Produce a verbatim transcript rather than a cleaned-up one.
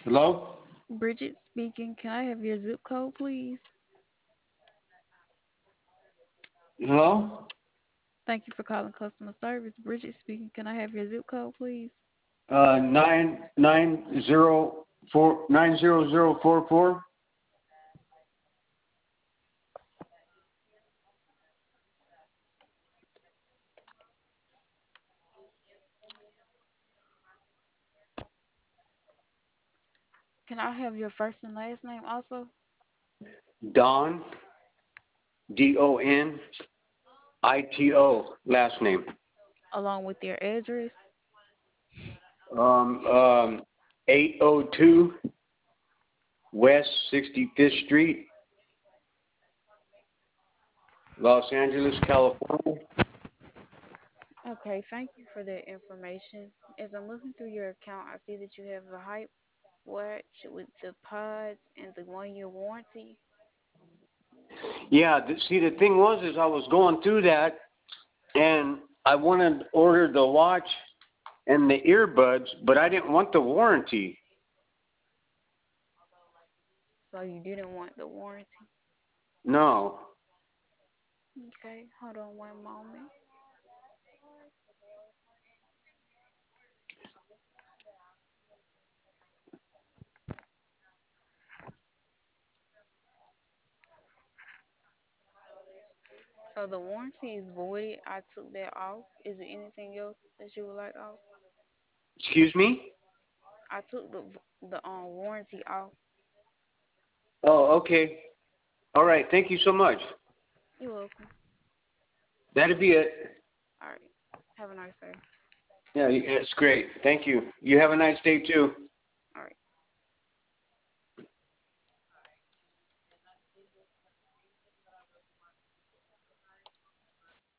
Hello? Bridget speaking. Can I have your zip code, please? Hello? Thank you for calling customer service. Bridget speaking. Can I have your zip code, please? Uh, nine nine zero four nine zero zero four four. Can I have your first and last name also, Don, D O N I T O, last name. along with your address? Um, um, eight oh two West sixty-fifth Street, Los Angeles, California. Okay, thank you for that information. As I'm looking through your account, I see that you have a hype watch with the pods and the one year warranty. Yeah, th- see, the thing was, is I was going through that, and I wanted to order the watch and the earbuds, but I didn't want the warranty. So you didn't want the warranty. No. Okay, hold on one moment. So the warranty is voided. I took that off. Is there anything else that you would like off? Excuse me? I took the the um warranty off. Oh, okay. All right. Thank you so much. You're welcome. That'd be it. All right. Have a nice day. Yeah, it's great. Thank you. You have a nice day too.